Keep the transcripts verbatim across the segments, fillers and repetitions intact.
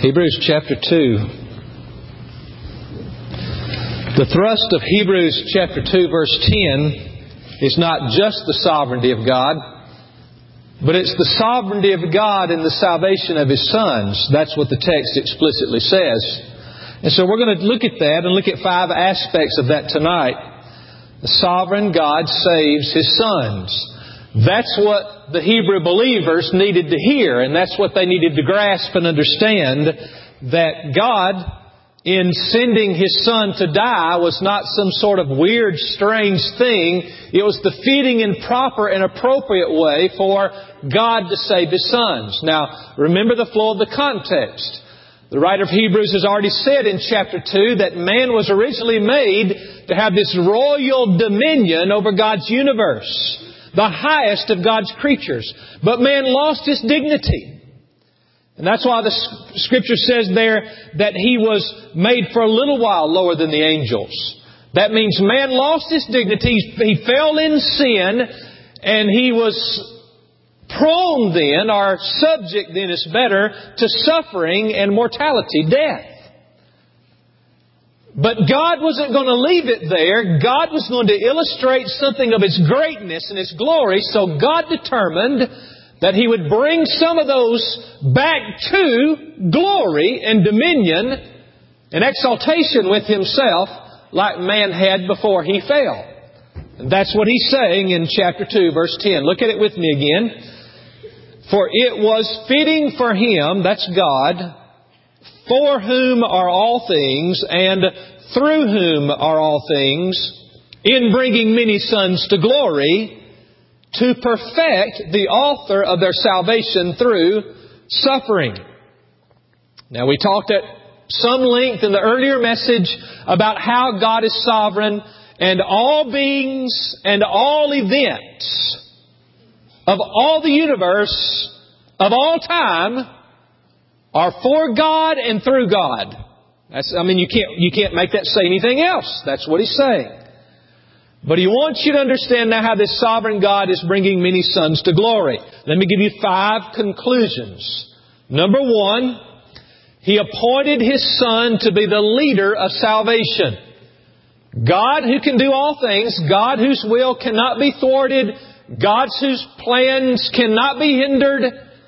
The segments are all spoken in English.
Hebrews chapter two. The thrust of Hebrews chapter two verse ten is not just the sovereignty of God, but it's the sovereignty of God in the salvation of His sons. That's what the text explicitly says. And so we're going to look at that and look at five aspects of that tonight. The sovereign God saves His sons. That's what the Hebrew believers needed to hear, and that's what they needed to grasp and understand, that God, in sending His Son to die, was not some sort of weird, strange thing. It was the fitting and proper and appropriate way for God to save His sons. Now, remember the flow of the context. The writer of Hebrews has already said in chapter two that man was originally made to have this royal dominion over God's universe, the highest of God's creatures. But man lost his dignity. And that's why the Scripture says there that he was made for a little while lower than the angels. That means man lost his dignity. He fell in sin, and he was prone then, or subject then is better, to suffering and mortality, death. But God wasn't going to leave it there. God was going to illustrate something of His greatness and His glory. So God determined that He would bring some of those back to glory and dominion and exaltation with Himself like man had before he fell. And that's what He's saying in chapter two, verse ten. Look at it with me again. For it was fitting for Him, that's God, for whom are all things, and through whom are all things, in bringing many sons to glory, to perfect the author of their salvation through suffering. Now, we talked at some length in the earlier message about how God is sovereign, and all beings and all events of all the universe of all time are for God and through God. That's, I mean, you can't, you can't make that say anything else. That's what He's saying. But He wants you to understand now how this sovereign God is bringing many sons to glory. Let me give you five conclusions. Number one, He appointed His Son to be the leader of salvation. God who can do all things, God whose will cannot be thwarted, God whose plans cannot be hindered,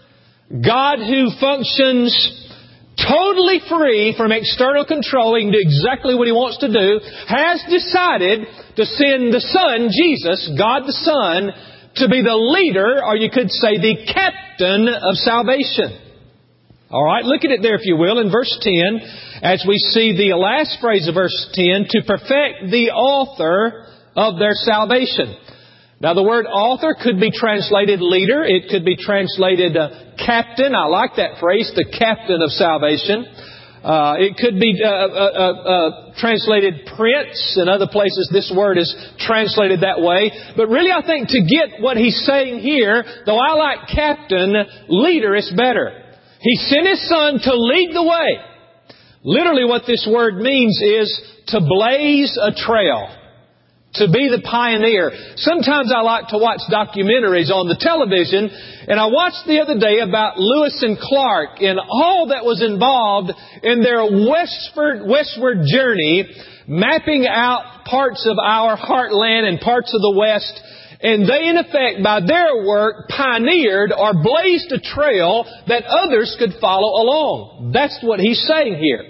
God who functions totally free from external control, He can do exactly what He wants to do, has decided to send the Son, Jesus, God the Son, to be the leader, or you could say the captain of salvation. Alright, look at it there if you will, in verse ten, as we see the last phrase of verse ten, to perfect the author of their salvation. Now the word author could be translated leader. It could be translated uh, captain. I like that phrase, the captain of salvation. Uh, it could be uh, uh, uh, uh, translated prince. In other places this word is translated that way. But really I think to get what he's saying here, though I like captain, leader is better. He sent His Son to lead the way. Literally what this word means is to blaze a trail. To be the pioneer. Sometimes I like to watch documentaries on the television, and I watched the other day about Lewis and Clark and all that was involved in their westward, westward journey, mapping out parts of our heartland and parts of the West. And they, in effect, by their work, pioneered or blazed a trail that others could follow along. That's what He's saying here.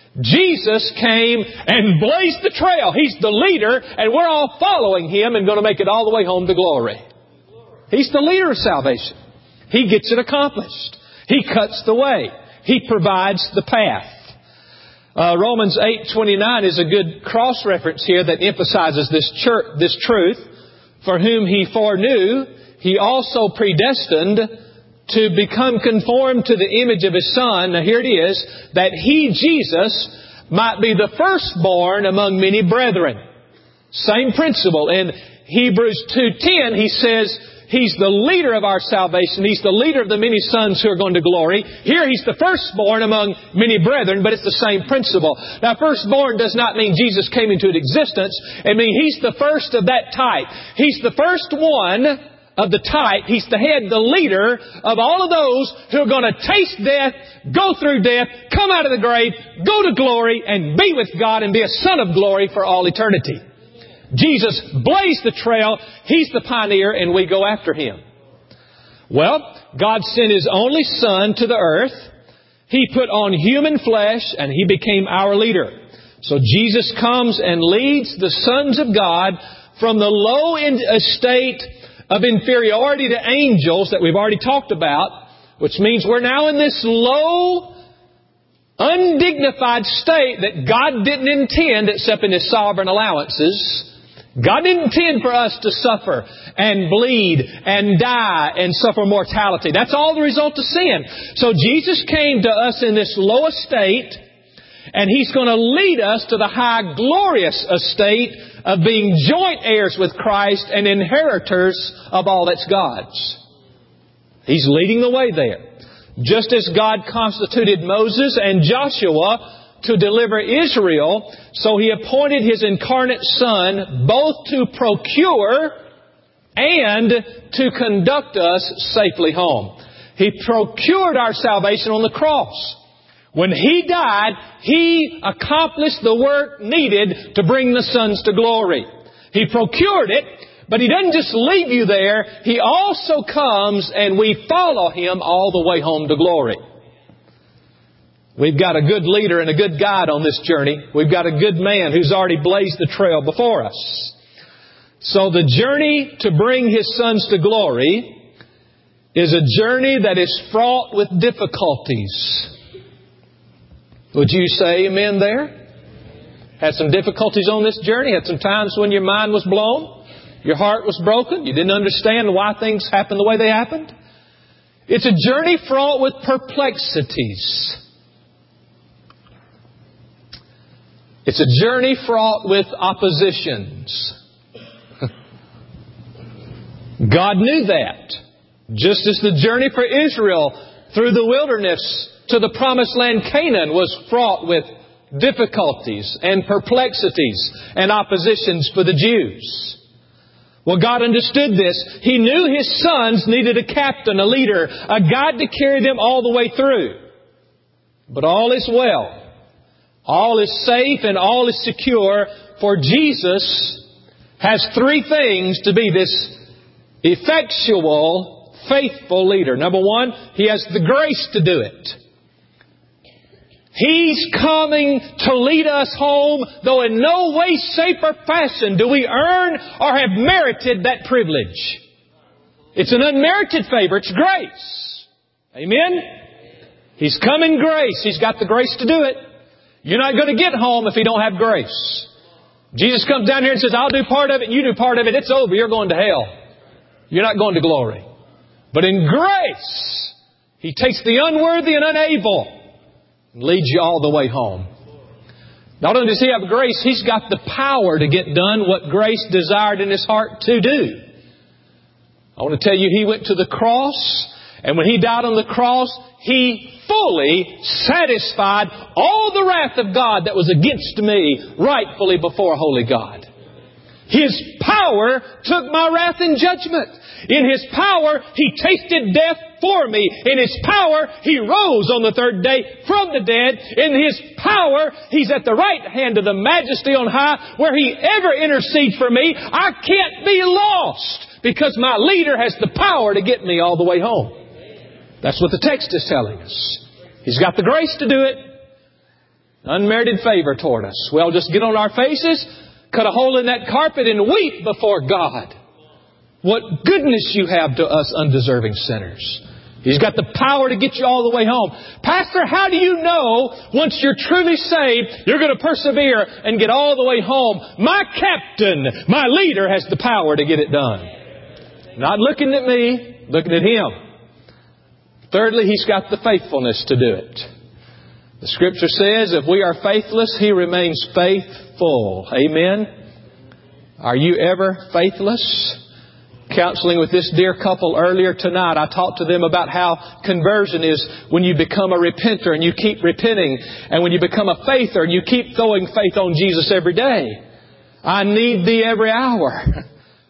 Jesus came and blazed the trail. He's the leader, and we're all following Him and going to make it all the way home to glory. He's the leader of salvation. He gets it accomplished. He cuts the way. He provides the path. Uh, Romans eight twenty-nine is a good cross-reference here that emphasizes this, church, this truth. For whom He foreknew, He also predestined to become conformed to the image of His Son. Now here it is, that He, Jesus, might be the firstborn among many brethren. Same principle. In Hebrews two ten, He says He's the leader of our salvation. He's the leader of the many sons who are going to glory. Here He's the firstborn among many brethren, but it's the same principle. Now firstborn does not mean Jesus came into existence. It means He's the first of that type. He's the first one of the type. He's the head, the leader of all of those who are going to taste death, go through death, come out of the grave, go to glory, and be with God and be a son of glory for all eternity. Jesus blazed the trail. He's the pioneer, and we go after Him. Well, God sent His only Son to the earth. He put on human flesh, and He became our leader. So Jesus comes and leads the sons of God from the low estate of inferiority to angels that we've already talked about, which means we're now in this low, undignified state that God didn't intend except in His sovereign allowances. God didn't intend for us to suffer and bleed and die and suffer mortality. That's all the result of sin. So Jesus came to us in this low estate, and He's going to lead us to the high, glorious estate of being joint heirs with Christ and inheritors of all that's God's. He's leading the way there. Just as God constituted Moses and Joshua to deliver Israel, so He appointed His incarnate Son both to procure and to conduct us safely home. He procured our salvation on the cross. When He died, He accomplished the work needed to bring the sons to glory. He procured it, but He doesn't just leave you there. He also comes and we follow Him all the way home to glory. We've got a good leader and a good guide on this journey. We've got a good man who's already blazed the trail before us. So the journey to bring His sons to glory is a journey that is fraught with difficulties. Would you say amen there? Had some difficulties on this journey? Had some times when your mind was blown? Your heart was broken? You didn't understand why things happened the way they happened? It's a journey fraught with perplexities. It's a journey fraught with oppositions. God knew that. Just as the journey for Israel through the wilderness to the promised land Canaan was fraught with difficulties and perplexities and oppositions for the Jews. Well, God understood this. He knew His sons needed a captain, a leader, a guide to carry them all the way through. But all is well. All is safe and all is secure, for Jesus has three things to be this effectual, faithful leader. Number one, He has the grace to do it. He's coming to lead us home, though in no way, shape, or fashion do we earn or have merited that privilege. It's an unmerited favor. It's grace. Amen? He's come in grace. He's got the grace to do it. You're not going to get home if you don't have grace. Jesus comes down here and says, I'll do part of it and you do part of it. It's over. You're going to hell. You're not going to glory. But in grace, He takes the unworthy and unable and leads you all the way home. Not only does He have grace, He's got the power to get done what grace desired in His heart to do. I want to tell you, He went to the cross, and when He died on the cross, He fully satisfied all the wrath of God that was against me rightfully before a holy God. His power took my wrath and judgment. In His power, He tasted death for me. In His power, He rose on the third day from the dead. In His power, He's at the right hand of the Majesty on high, where He ever intercedes for me. I can't be lost because my leader has the power to get me all the way home. That's what the text is telling us. He's got the grace to do it. Unmerited favor toward us. Well, just get on our faces, cut a hole in that carpet and weep before God. What goodness you have to us undeserving sinners. He's got the power to get you all the way home. Pastor, how do you know once you're truly saved, you're going to persevere and get all the way home? My captain, my leader has the power to get it done. Not looking at me, looking at Him. Thirdly, He's got the faithfulness to do it. The Scripture says, if we are faithless, He remains faithful. Amen? Are you ever faithless? Counseling with this dear couple earlier tonight, I talked to them about how conversion is when you become a repenter and you keep repenting, and when you become a faither and you keep throwing faith on Jesus every day. I need Thee every hour.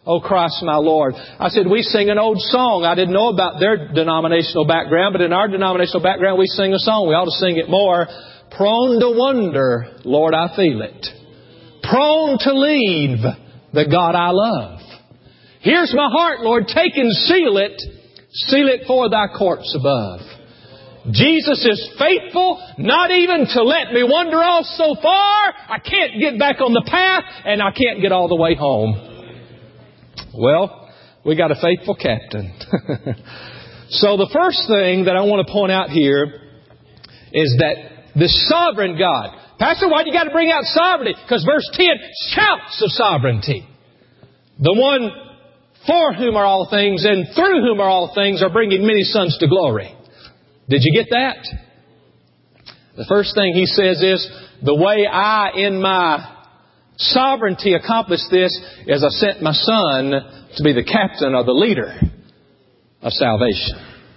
O Christ my Lord. I said, we sing an old song. I didn't know about their denominational background, but in our denominational background we sing a song. We ought to sing it more. Prone to wonder, Lord, I feel it. Prone to leave the God I love. Here's my heart, Lord, take and seal it. Seal it for Thy courts above. Jesus is faithful, not even to let me wander off so far. I can't get back on the path, and I can't get all the way home. Well, we got a faithful captain. So the first thing that I want to point out here is that the sovereign God. Pastor, why do you got to bring out sovereignty? Because verse ten shouts of sovereignty. The one for whom are all things and through whom are all things are bringing many sons to glory. Did you get that? The first thing he says is, the way I, in my sovereignty, accomplish this is I sent my Son to be the captain or the leader of salvation.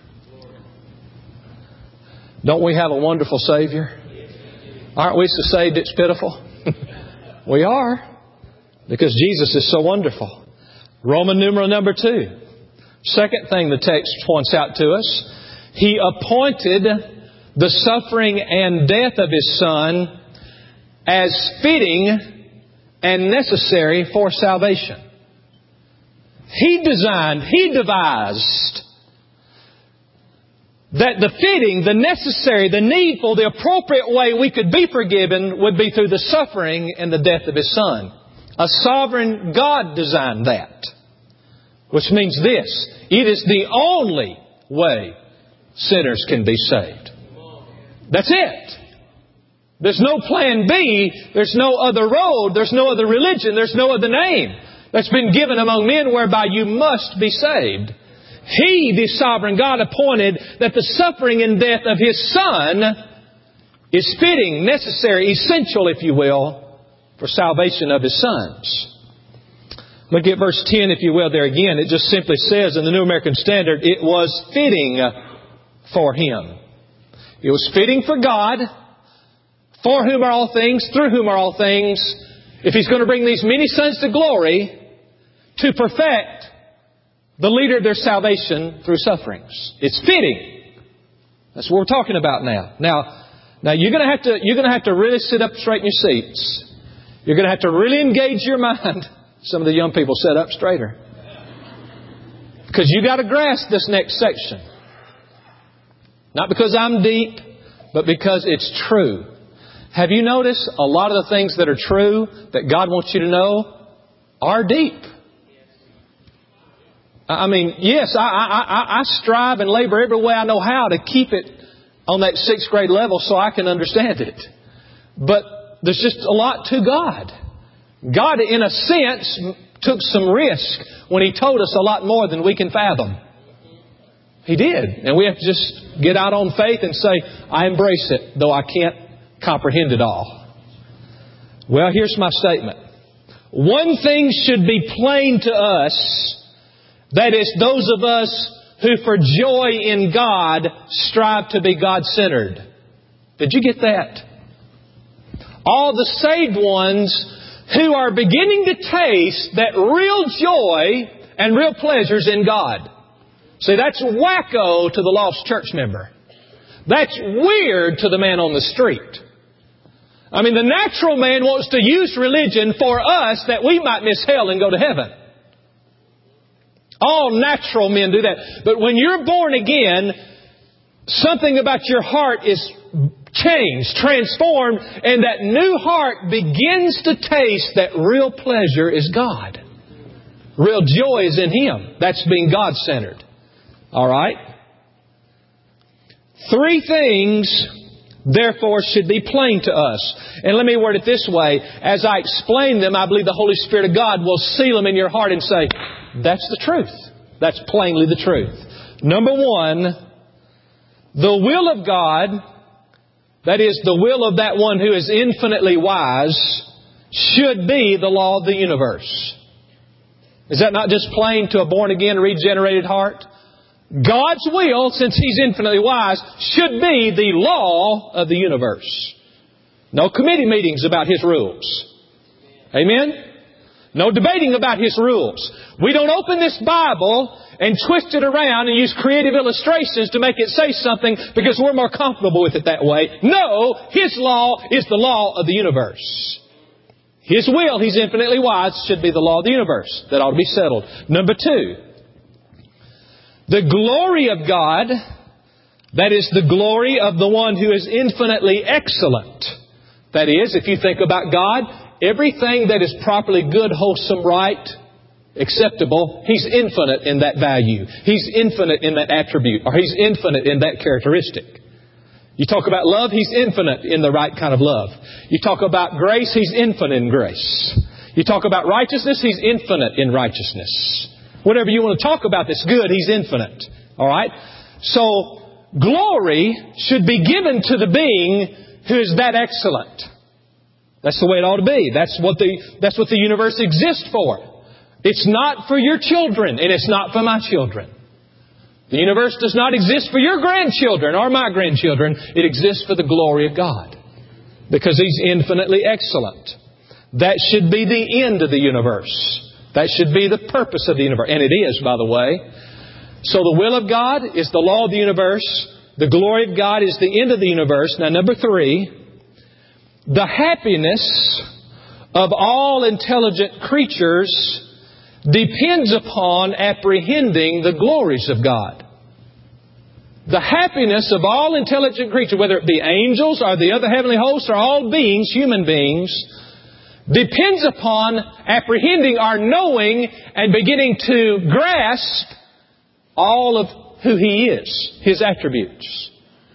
Don't we have a wonderful Savior? Aren't we so saved it's pitiful? We are. Because Jesus is so wonderful. Roman numeral number two. Second thing the text points out to us. He appointed the suffering and death of His Son as fitting and necessary for salvation. He designed, He devised that the fitting, the necessary, the needful, the appropriate way we could be forgiven would be through the suffering and the death of His Son. A sovereign God designed that. Which means this, it is the only way sinners can be saved. That's it. There's no plan B. There's no other road. There's no other religion. There's no other name that's been given among men whereby you must be saved. He, the sovereign God, appointed that the suffering and death of His Son is fitting, necessary, essential, if you will, for salvation of His sons. Look at verse ten, if you will, there again. It just simply says in the New American Standard, it was fitting for Him. It was fitting for God, for whom are all things, through whom are all things, if He's going to bring these many sons to glory, to perfect the leader of their salvation through sufferings. It's fitting. That's what we're talking about now. Now, now you're going to have to, you're going to have to really sit up straight in your seats. You're going to have to really engage your mind. Some of the young people sit up straighter. Because you got to grasp this next section. Not because I'm deep, but because it's true. Have you noticed a lot of the things that are true that God wants you to know are deep? I mean, yes, I, I, I strive and labor every way I know how to keep it on that sixth grade level so I can understand it. But there's just a lot to God. God, in a sense, took some risk when He told us a lot more than we can fathom. He did. And we have to just get out on faith and say, I embrace it, though I can't comprehend it all. Well, here's my statement. One thing should be plain to us, that is, those of us who for joy in God strive to be God-centered. Did you get that? All the saved ones who are beginning to taste that real joy and real pleasures in God. See, that's wacko to the lost church member. That's weird to the man on the street. I mean, the natural man wants to use religion for us that we might miss hell and go to heaven. All natural men do that. But when you're born again, something about your heart is changed, transformed, and that new heart begins to taste that real pleasure is God. Real joy is in Him. That's being God-centered. All right? Three things, therefore, should be plain to us. And let me word it this way. As I explain them, I believe the Holy Spirit of God will seal them in your heart and say, that's the truth. That's plainly the truth. Number one, the will of God, that is, the will of that one who is infinitely wise, should be the law of the universe. Is that not just plain to a born-again, regenerated heart? God's will, since He's infinitely wise, should be the law of the universe. No committee meetings about His rules. Amen? No debating about His rules. We don't open this Bible and twist it around and use creative illustrations to make it say something because we're more comfortable with it that way. No, His law is the law of the universe. His will, He's infinitely wise, should be the law of the universe. That ought to be settled. Number two, the glory of God, that is the glory of the One who is infinitely excellent. That is, if you think about God, everything that is properly good, wholesome, right, acceptable, He's infinite in that value. He's infinite in that attribute, or He's infinite in that characteristic. You talk about love, He's infinite in the right kind of love. You talk about grace, He's infinite in grace. You talk about righteousness, He's infinite in righteousness. Whatever you want to talk about that's good, He's infinite. All right? So, glory should be given to the being who is that excellent. That's the way it ought to be. That's what the, that's what the universe exists for. It's not for your children, and it's not for my children. The universe does not exist for your grandchildren or my grandchildren. It exists for the glory of God. Because He's infinitely excellent. That should be the end of the universe. That should be the purpose of the universe. And it is, by the way. So the will of God is the law of the universe. The glory of God is the end of the universe. Now, number three, the happiness of all intelligent creatures depends upon apprehending the glories of God. The happiness of all intelligent creatures, whether it be angels or the other heavenly hosts or all beings, human beings, depends upon apprehending or knowing and beginning to grasp all of who He is, His attributes.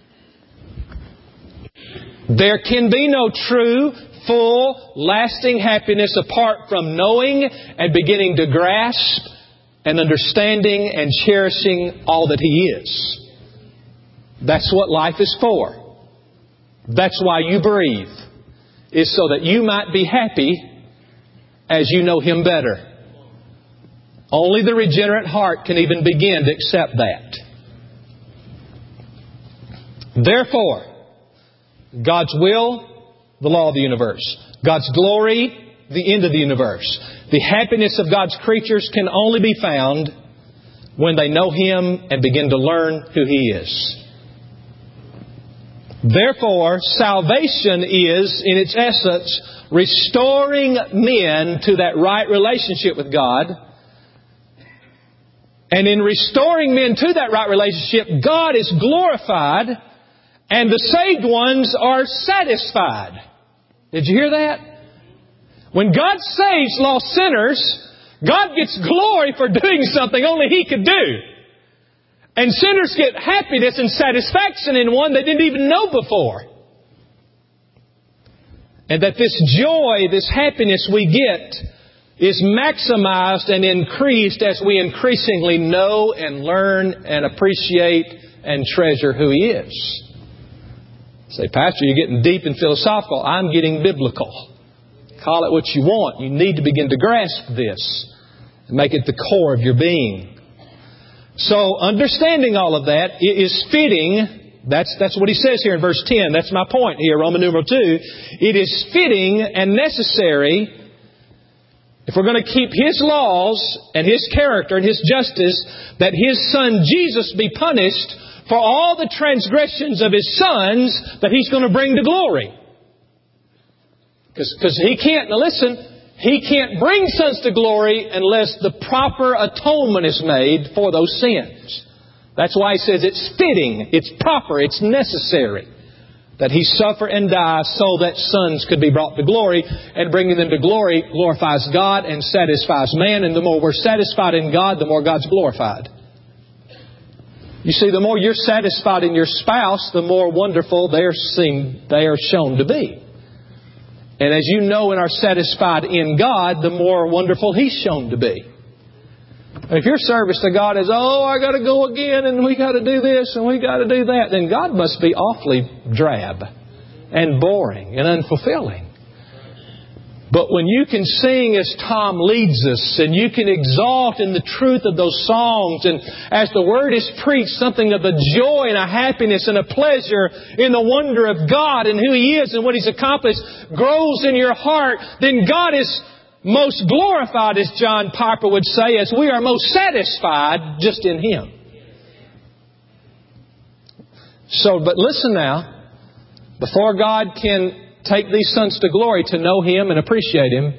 There can be no true, full, lasting happiness apart from knowing and beginning to grasp and understanding and cherishing all that He is. That's what life is for. That's why you breathe, is so that you might be happy as you know Him better. Only the regenerate heart can even begin to accept that. Therefore, God's will, the law of the universe. God's glory, the end of the universe. The happiness of God's creatures can only be found when they know Him and begin to learn who He is. Therefore, salvation is, in its essence, restoring men to that right relationship with God. And in restoring men to that right relationship, God is glorified and the saved ones are satisfied. Did you hear that? When God saves lost sinners, God gets glory for doing something only He could do. And sinners get happiness and satisfaction in one they didn't even know before. And that this joy, this happiness we get is maximized and increased as we increasingly know and learn and appreciate and treasure who He is. Say, Pastor, you're getting deep and philosophical. I'm getting biblical. Call it what you want. You need to begin to grasp this and make it the core of your being. So, understanding all of that is fitting. That's, that's what he says here in verse ten. That's my point here, Roman numeral two. It is fitting and necessary, if we're going to keep His laws and His character and His justice, that His Son Jesus be punished for all the transgressions of His sons that He's going to bring to glory. Because He can't, now listen, He can't bring sons to glory unless the proper atonement is made for those sins. That's why He says it's fitting, it's proper, it's necessary that He suffer and die so that sons could be brought to glory. And bringing them to glory glorifies God and satisfies man. And the more we're satisfied in God, the more God's glorified. You see, the more you're satisfied in your spouse, the more wonderful they are seen, they are shown to be. And as you know and are satisfied in God, the more wonderful He's shown to be. If your service to God is, oh, I got to go again and we got to do this and we got to do that, then God must be awfully drab and boring and unfulfilling. But when you can sing as Tom leads us, and you can exalt in the truth of those songs, and as the Word is preached, something of a joy and a happiness and a pleasure in the wonder of God and who He is and what He's accomplished grows in your heart, then God is most glorified, as John Piper would say, as we are most satisfied just in Him. So, but listen now, before God can take these sons to glory to know Him and appreciate Him,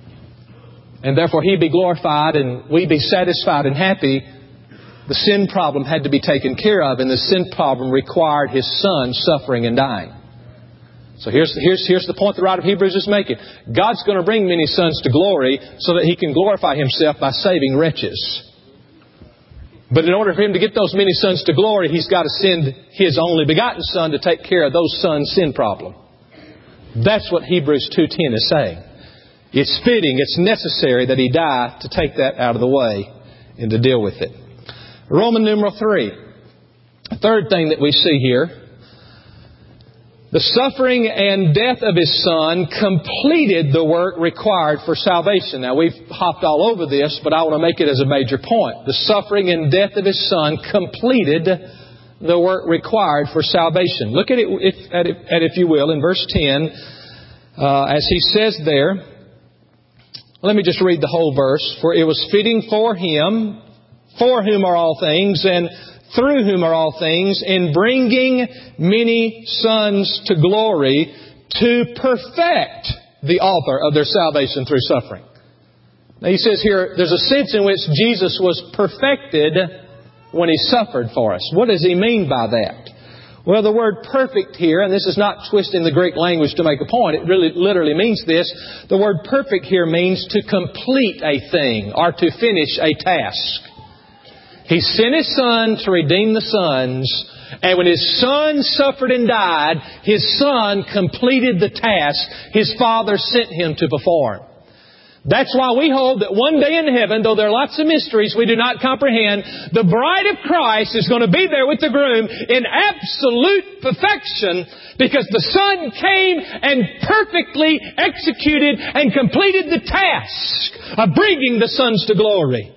and therefore He be glorified and we be satisfied and happy, the sin problem had to be taken care of, and the sin problem required His Son suffering and dying. So here's, here's, here's the point the writer of Hebrews is making. God's going to bring many sons to glory so that He can glorify Himself by saving wretches. But in order for Him to get those many sons to glory, He's got to send His only begotten Son to take care of those sons' sin problem. That's what Hebrews two ten is saying. It's fitting, it's necessary that He die to take that out of the way and to deal with it. Roman numeral three. Third thing that we see here. The suffering and death of His Son completed the work required for salvation. Now, we've hopped all over this, but I want to make it as a major point. The suffering and death of His Son completed the work required for salvation. Look at it, if, at it, at, if you will, in verse ten, uh, as he says there. Let me just read the whole verse. For it was fitting for Him, for whom are all things, and through whom are all things, in bringing many sons to glory, to perfect the author of their salvation through suffering. Now he says here, there's a sense in which Jesus was perfected when He suffered for us. What does He mean by that? Well, the word perfect here, and this is not twisting the Greek language to make a point, it really literally means this. The word perfect here means to complete a thing or to finish a task. He sent His Son to redeem the sons, and when His Son suffered and died, His Son completed the task His Father sent Him to perform. That's why we hold that one day in heaven, though there are lots of mysteries we do not comprehend, the bride of Christ is going to be there with the groom in absolute perfection because the Son came and perfectly executed and completed the task of bringing the sons to glory.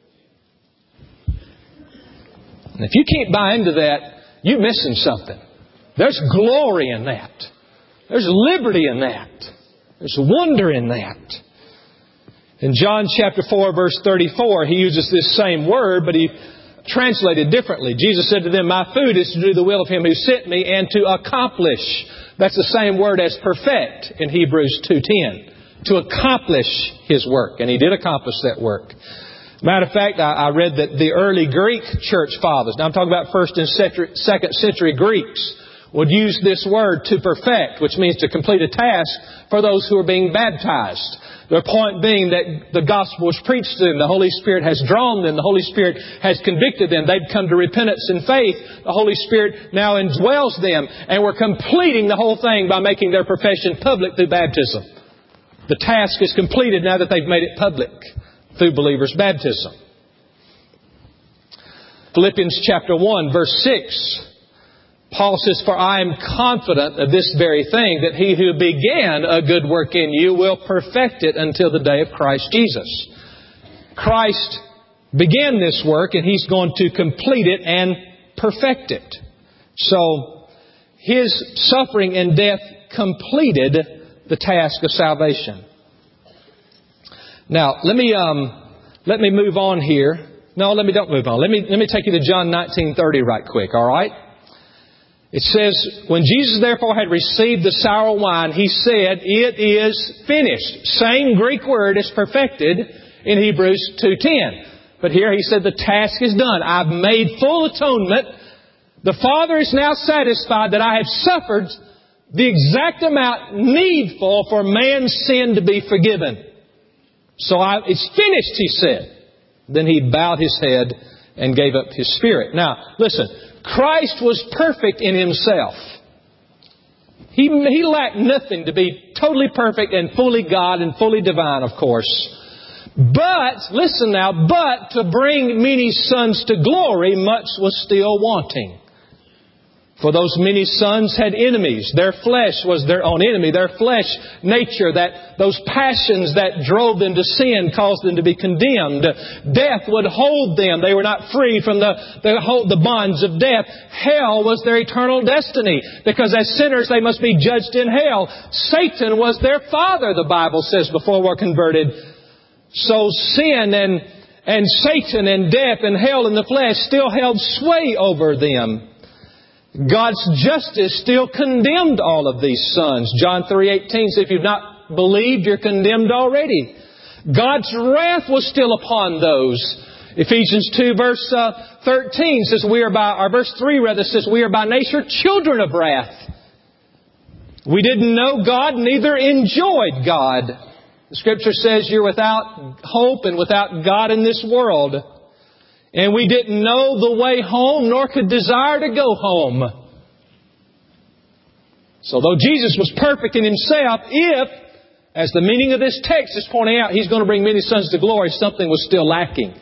And if you can't buy into that, you're missing something. There's glory in that. There's liberty in that. There's wonder in that. In John chapter four, verse thirty-four, he uses this same word, but he translated differently. Jesus said to them, "My food is to do the will of Him who sent me and to accomplish." That's the same word as perfect in Hebrews two ten. To accomplish His work. And He did accomplish that work. Matter of fact, I, I read that the early Greek church fathers, now I'm talking about first and second century Greeks, would use this word to perfect, which means to complete a task for those who are being baptized. Their point being that the gospel was preached to them. The Holy Spirit has drawn them. The Holy Spirit has convicted them. They've come to repentance and faith. The Holy Spirit now indwells them. And we're completing the whole thing by making their profession public through baptism. The task is completed now that they've made it public through believers' baptism. Philippians chapter one, verse six. Paul says, "For I am confident of this very thing, that He who began a good work in you will perfect it until the day of Christ Jesus." Christ began this work and He's going to complete it and perfect it. So, His suffering and death completed the task of salvation. Now, let me um, let me move on here. No, let me don't move on. Let me let me take you to John nineteen thirty right quick. All right. It says, "When Jesus therefore had received the sour wine, He said, 'It is finished.'" Same Greek word as perfected in Hebrews two ten. But here He said, the task is done. I've made full atonement. The Father is now satisfied that I have suffered the exact amount needful for man's sin to be forgiven. So I, it's finished, He said. Then He bowed His head and gave up His spirit. Now, listen. Christ was perfect in Himself. He, he lacked nothing to be totally perfect and fully God and fully divine, of course. But, listen now, but to bring many sons to glory, much was still wanting. For those many sons had enemies. Their flesh was their own enemy. Their flesh nature, that those passions that drove them to sin, caused them to be condemned. Death would hold them. They were not free from the, the, the bonds of death. Hell was their eternal destiny, because as sinners they must be judged in hell. Satan was their father, the Bible says, before we're converted. So sin and, and Satan and death and hell in the flesh still held sway over them. God's justice still condemned all of these sons. John three eighteen says, if you've not believed, you're condemned already. God's wrath was still upon those. Ephesians two verse uh, thirteen says, we are by, or verse three rather says, we are by nature children of wrath. We didn't know God, neither enjoyed God. The Scripture says you're without hope and without God in this world. And we didn't know the way home, nor could desire to go home. So though Jesus was perfect in Himself, if, as the meaning of this text is pointing out, He's going to bring many sons to glory, something was still lacking.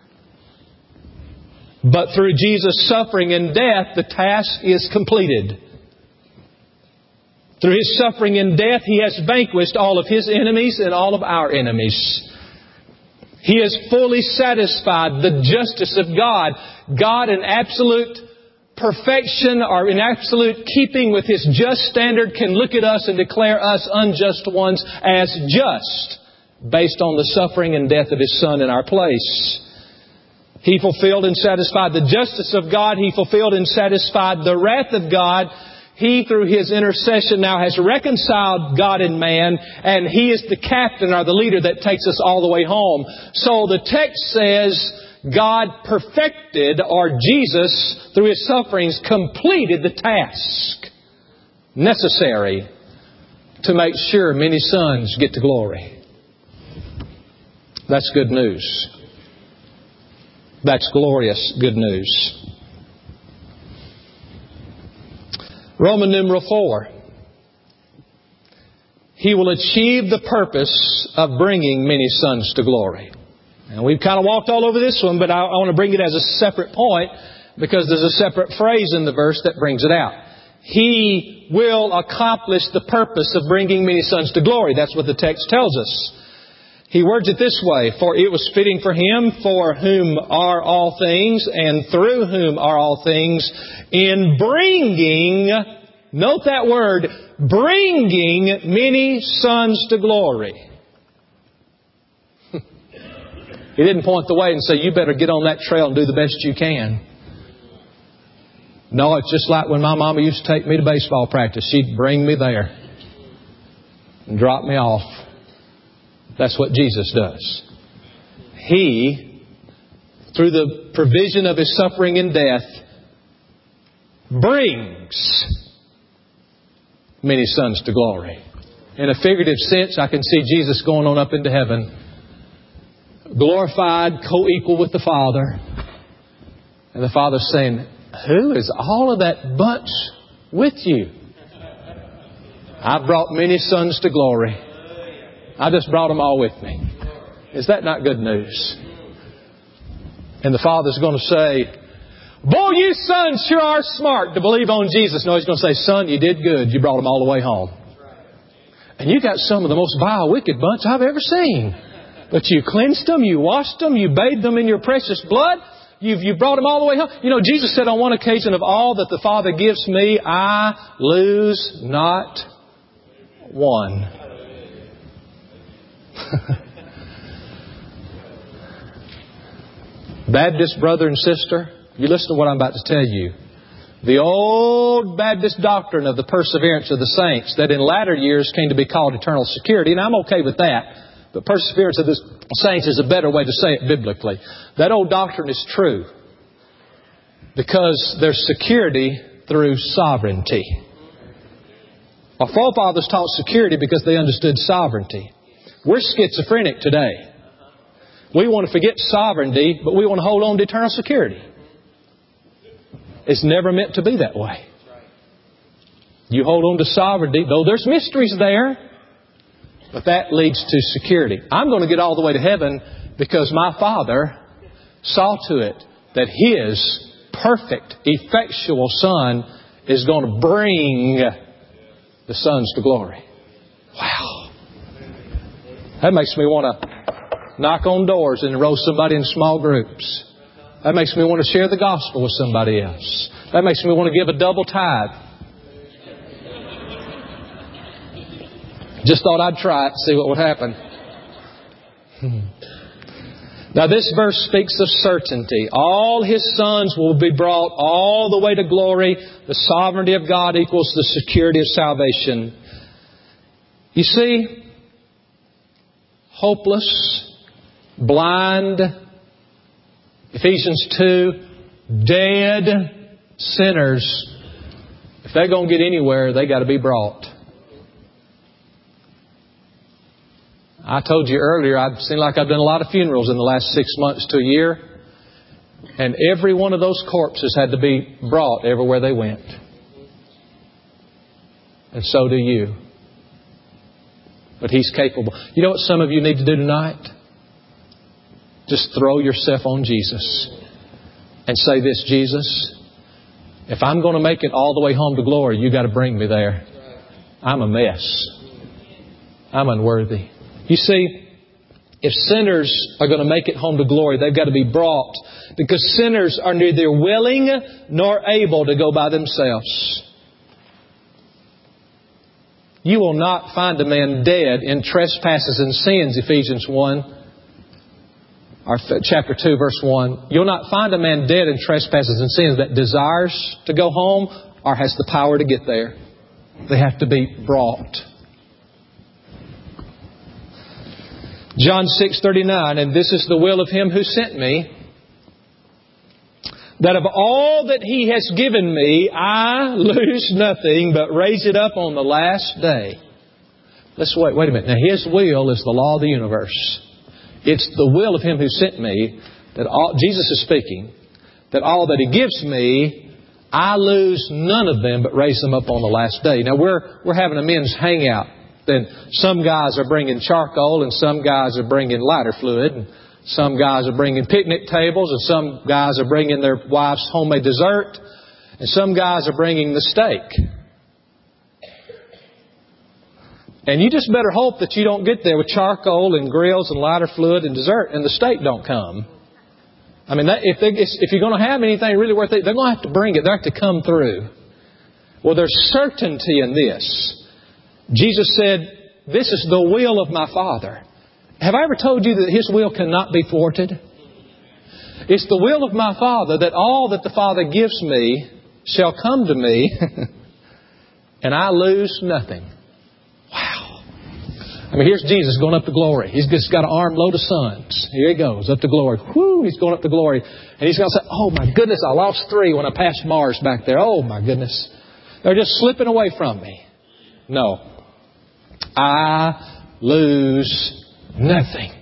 But through Jesus' suffering and death, the task is completed. Through His suffering and death, He has vanquished all of His enemies and all of our enemies. He has fully satisfied the justice of God. God in absolute perfection or in absolute keeping with His just standard can look at us and declare us unjust ones as just based on the suffering and death of His Son in our place. He fulfilled and satisfied the justice of God. He fulfilled and satisfied the wrath of God. He, through His intercession, now has reconciled God and man, and He is the captain or the leader that takes us all the way home. So the text says God perfected, or Jesus, through His sufferings, completed the task necessary to make sure many sons get to glory. That's good news. That's glorious good news. Roman numeral four. He will achieve the purpose of bringing many sons to glory. And we've kind of walked all over this one, but I, I want to bring it as a separate point because there's a separate phrase in the verse that brings it out. He will accomplish the purpose of bringing many sons to glory. That's what the text tells us. He words it this way, for it was fitting for Him, for whom are all things, and through whom are all things, in bringing, note that word, bringing many sons to glory. He didn't point the way and say, you better get on that trail and do the best you can. No, it's just like when my mama used to take me to baseball practice. She'd bring me there and drop me off. That's what Jesus does. He, through the provision of His suffering and death, brings many sons to glory. In a figurative sense, I can see Jesus going on up into heaven, glorified, co-equal with the Father. And the Father saying, who is all of that bunch with you? I've brought many sons to glory. I just brought them all with me. Is that not good news? And the Father's going to say, boy, you sons sure are smart to believe on Jesus. No, He's going to say, son, you did good. You brought them all the way home. And you got some of the most vile, wicked bunch I've ever seen. But you cleansed them, you washed them, you bathed them in your precious blood. You've, you brought them all the way home. You know, Jesus said on one occasion, of all that the Father gives me, I lose not one. Baptist brother and sister, you listen to what I'm about to tell you. The old Baptist doctrine of the perseverance of the saints that in latter years came to be called eternal security, and I'm okay with that, but perseverance of the saints is a better way to say it biblically. That old doctrine is true because there's security through sovereignty. Our forefathers taught security because they understood sovereignty. We're schizophrenic today. We want to forget sovereignty, but we want to hold on to eternal security. It's never meant to be that way. You hold on to sovereignty, though there's mysteries there, but that leads to security. I'm going to get all the way to heaven because my Father saw to it that His perfect, effectual Son is going to bring the sons to glory. Wow. That makes me want to knock on doors and enroll somebody in small groups. That makes me want to share the gospel with somebody else. That makes me want to give a double tithe. Just thought I'd try it and see what would happen. Hmm. Now this verse speaks of certainty. All His sons will be brought all the way to glory. The sovereignty of God equals the security of salvation. You see, hopeless, blind, Ephesians two, dead sinners, if they're going to get anywhere, they got to be brought. I told you earlier, I've seen like I've done a lot of funerals in the last six months to a year. And every one of those corpses had to be brought everywhere they went. And so do you. But He's capable. You know what some of you need to do tonight? Just throw yourself on Jesus. And say this, Jesus, if I'm going to make it all the way home to glory, you got to bring me there. I'm a mess. I'm unworthy. You see, if sinners are going to make it home to glory, they've got to be brought. Because sinners are neither willing nor able to go by themselves. You will not find a man dead in trespasses and sins, Ephesians one, or chapter two, verse one. You'll not find a man dead in trespasses and sins that desires to go home or has the power to get there. They have to be brought. John six thirty-nine, and this is the will of Him who sent me, that of all that He has given me, I lose nothing, but raise it up on the last day. Let's wait, wait a minute. Now His will is the law of the universe. It's the will of Him who sent me, that all, Jesus is speaking, that all that He gives me, I lose none of them, but raise them up on the last day. Now we're, we're having a men's hangout. Then some guys are bringing charcoal and some guys are bringing lighter fluid. And some guys are bringing picnic tables and some guys are bringing their wife's homemade dessert. And some guys are bringing the steak. And you just better hope that you don't get there with charcoal and grills and lighter fluid and dessert and the steak don't come. I mean, that, if, they, if you're going to have anything really worth it, they're going to have to bring it. They have to come through. Well, there's certainty in this. Jesus said, this is the will of my Father. Have I ever told you that His will cannot be thwarted? It's the will of my Father that all that the Father gives me shall come to me and I lose nothing. Wow. I mean, here's Jesus going up to glory. He's just got an armload of sons. Here He goes, up to glory. Whoo, He's going up to glory. And He's going to say, oh my goodness, I lost three when I passed Mars back there. Oh my goodness. They're just slipping away from me. No. I lose nothing.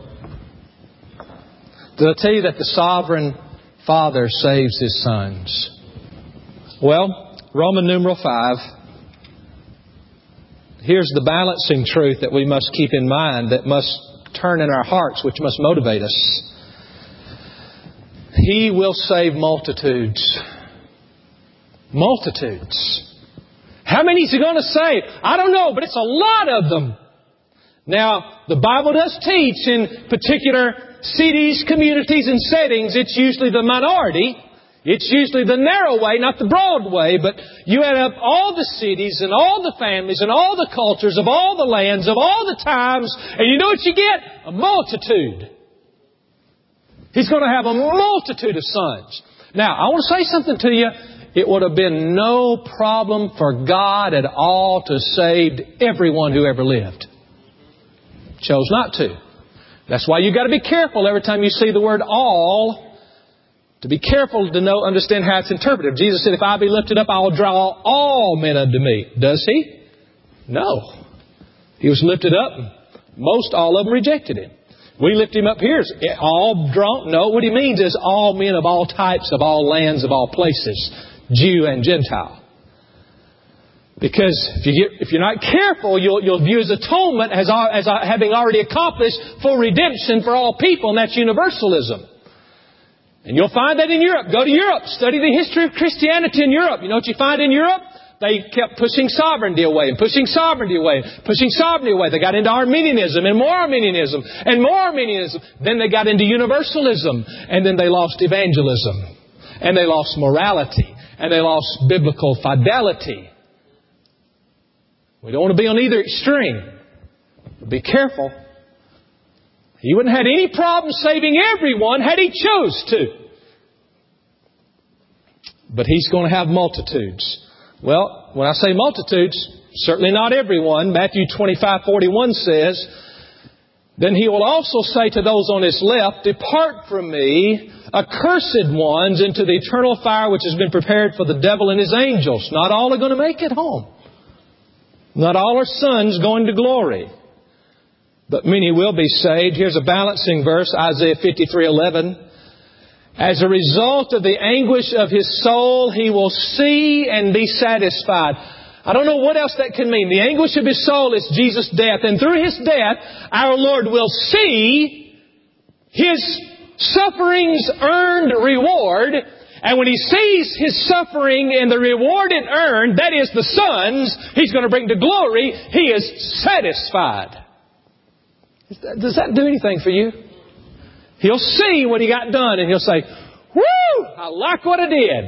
Did I tell you that the sovereign Father saves His sons? Well, Roman numeral five. Here's the balancing truth that we must keep in mind, that must turn in our hearts, which must motivate us. He will save multitudes. Multitudes. How many is He going to save? I don't know, but it's a lot of them. Now, the Bible does teach in particular cities, communities, and settings, it's usually the minority. It's usually the narrow way, not the broad way, but you add up all the cities and all the families and all the cultures of all the lands of all the times, and you know what you get? A multitude. He's going to have a multitude of sons. Now, I want to say something to you. It would have been no problem for God at all to save everyone who ever lived. Chose not to. That's why you've got to be careful every time you see the word all, to be careful to know, understand how it's interpreted. Jesus said, if I be lifted up, I will draw all men unto me. Does He? No. He was lifted up. Most all of them rejected Him. We lift Him up here. Is all drawn? No. What He means is all men of all types, of all lands, of all places. Jew and Gentile. Because if, you get, if you're not careful, you'll, you'll view His atonement as, as having already accomplished full redemption for all people, and that's universalism. And you'll find that in Europe. Go to Europe. Study the history of Christianity in Europe. You know what you find in Europe? They kept pushing sovereignty away and pushing sovereignty away, pushing sovereignty away. They got into Arminianism and more Arminianism and more Arminianism. Then they got into universalism, and then they lost evangelism, and they lost morality, and they lost biblical fidelity. We don't want to be on either extreme. But be careful. He wouldn't have had any problem saving everyone had He chose to. But He's going to have multitudes. Well, when I say multitudes, certainly not everyone. Matthew twenty-five forty-one says, "Then He will also say to those on His left, 'Depart from me, accursed ones, into the eternal fire which has been prepared for the devil and his angels.'" Not all are going to make it home. Not all are sons going to glory. But many will be saved. Here's a balancing verse, Isaiah fifty-three eleven. "As a result of the anguish of his soul, he will see and be satisfied." I don't know what else that can mean. The anguish of his soul is Jesus' death. And through His death, our Lord will see His sufferings earned reward. And when He sees His suffering and the reward it earned, that is the sons He's going to bring to glory, He is satisfied. Does that do anything for you? He'll see what He got done and He'll say, "Woo! I like what I did."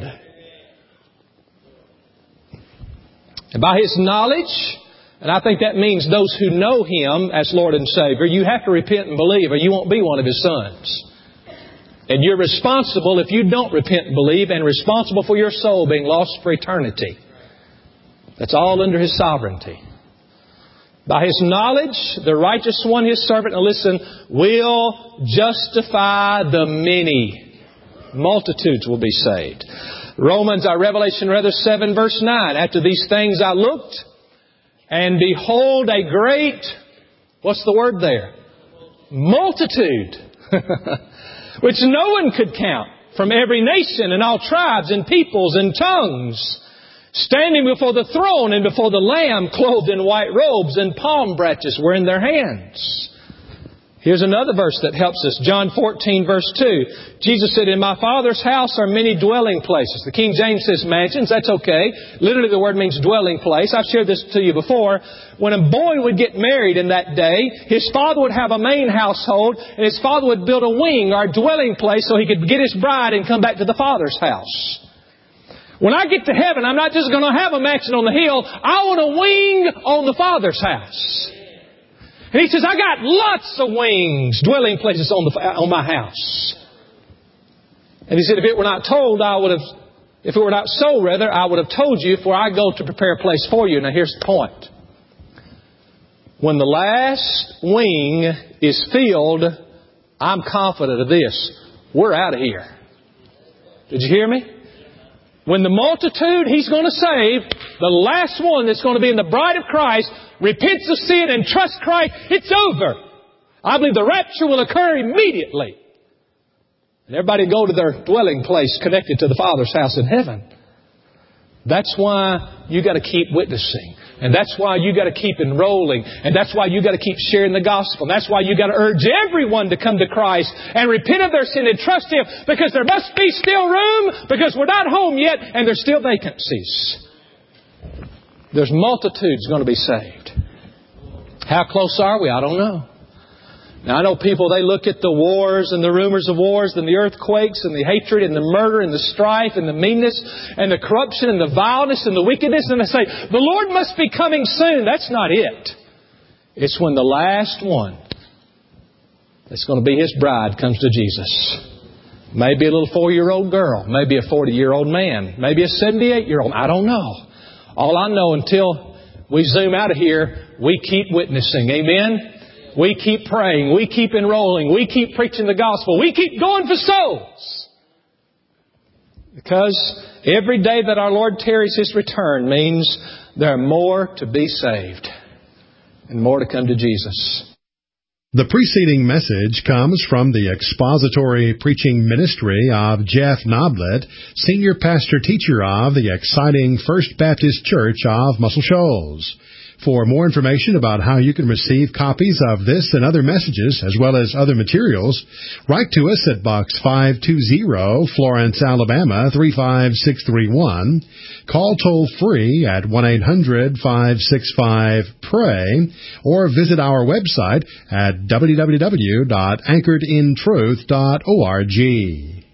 And by His knowledge, and I think that means those who know Him as Lord and Savior, you have to repent and believe or you won't be one of His sons. And you're responsible if you don't repent and believe, and responsible for your soul being lost for eternity. That's all under His sovereignty. By His knowledge, the righteous one, His servant, and listen, will justify the many. Multitudes will be saved. Romans, or Revelation rather, seven verse nine. "After these things I looked, and behold a great," what's the word there? Multitude. "Which no one could count, from every nation and all tribes and peoples and tongues, standing before the throne and before the Lamb, clothed in white robes, and palm branches were in their hands." Here's another verse that helps us. John fourteen verse two. Jesus said, "In my Father's house are many dwelling places." The King James says mansions. That's okay. Literally the word means dwelling place. I've shared this to you before. When a boy would get married in that day, his father would have a main household, and his father would build a wing or a dwelling place so he could get his bride and come back to the father's house. When I get to heaven, I'm not just going to have a mansion on the hill. I want a wing on the Father's house. And He says, "I got lots of wings, dwelling places on the on my house." And He said, "If it were not told, I would have, if it were not so, rather, I would have told you, for I go to prepare a place for you." Now here's the point. When the last wing is filled, I'm confident of this: we're out of here. Did you hear me? When the multitude He's going to save, the last one that's going to be in the bride of Christ, repents of sin and trusts Christ, it's over. I believe the rapture will occur immediately. And everybody go to their dwelling place connected to the Father's house in heaven. That's why you got to keep witnessing. And that's why you got to keep enrolling. And that's why you got to keep sharing the gospel. And that's why you got to urge everyone to come to Christ and repent of their sin and trust Him. Because there must be still room, because we're not home yet, and there's still vacancies. There's multitudes going to be saved. How close are we? I don't know. Now I know people, they look at the wars and the rumors of wars and the earthquakes and the hatred and the murder and the strife and the meanness and the corruption and the vileness and the wickedness, and they say, the Lord must be coming soon. That's not it. It's when the last one that's going to be His bride comes to Jesus. Maybe a little four-year-old girl, maybe a forty-year-old man, maybe a seventy-eight-year-old. I don't know. All I know, until we zoom out of here, we keep witnessing. Amen? We keep praying. We keep enrolling. We keep preaching the gospel. We keep going for souls. Because every day that our Lord tarries His return means there are more to be saved and more to come to Jesus. The preceding message comes from the expository preaching ministry of Jeff Noblet, Senior Pastor Teacher of the exciting First Baptist Church of Muscle Shoals. For more information about how you can receive copies of this and other messages, as well as other materials, write to us at Box five two zero, Florence, Alabama, three five six three one. Call toll-free at one eight hundred five six five pray, or visit our website at w w w dot anchored in truth dot org.